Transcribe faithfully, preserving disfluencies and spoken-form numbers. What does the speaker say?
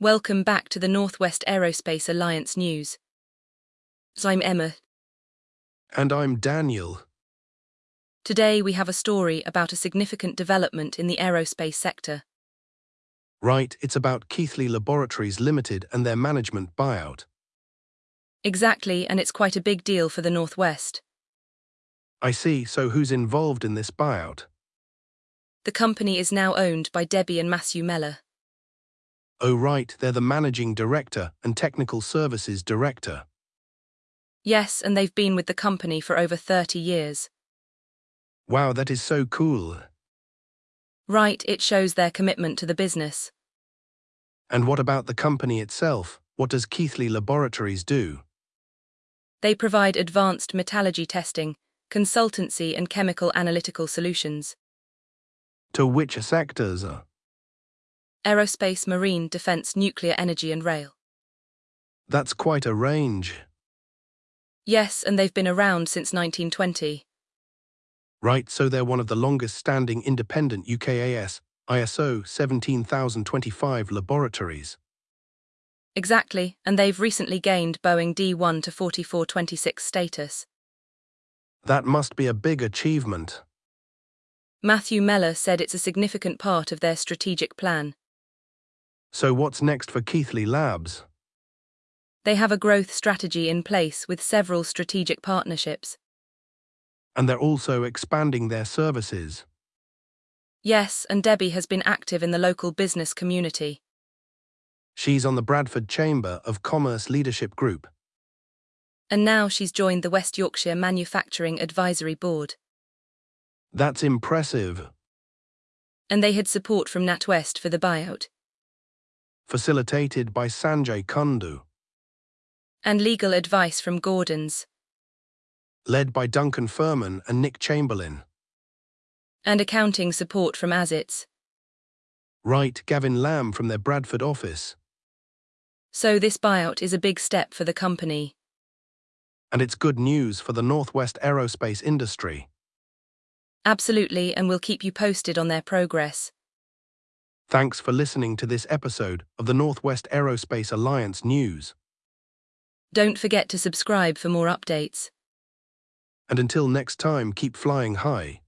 Welcome back to the Northwest Aerospace Alliance news. I'm Emma. And I'm Daniel. Today we have a story about a significant development in the aerospace sector. Right, it's about Keithley Laboratories Limited and their management buyout. Exactly, and it's quite a big deal for the Northwest. I see, so who's involved in this buyout? The company is now owned by Debbie and Matthew Meller. Oh right, they're the managing director and technical services director. Yes, and they've been with the company for over thirty years. Wow, that is so cool. Right, it shows their commitment to the business. And what about the company itself? What does Keithley Laboratories do? They provide advanced metallurgy testing, consultancy and chemical analytical solutions. To which sectors? Aerospace, marine, defense, nuclear energy and rail. That's quite a range. Yes, and they've been around since nineteen twenty. Right, so they're one of the longest-standing independent U K A S, I S O seventeen thousand twenty-five laboratories. Exactly, and they've recently gained Boeing D one to forty-four twenty-six status. That must be a big achievement. Matthew Meller said it's a significant part of their strategic plan. So what's next for Keithley Labs? They have a growth strategy in place with several strategic partnerships. And they're also expanding their services. Yes, and Debbie has been active in the local business community. She's on the Bradford Chamber of Commerce Leadership Group. And now she's joined the West Yorkshire Manufacturing Advisory Board. That's impressive. And they had support from NatWest for the buyout. Facilitated by Sanjay Kundu. And legal advice from Gordon's. Led by Duncan Furman and Nick Chamberlain. And accounting support from Azits. Right, Gavin Lamb from their Bradford office. So this buyout is a big step for the company. And it's good news for the Northwest aerospace industry. Absolutely, and we'll keep you posted on their progress. Thanks for listening to this episode of the Northwest Aerospace Alliance news. Don't forget to subscribe for more updates. And until next time, keep flying high.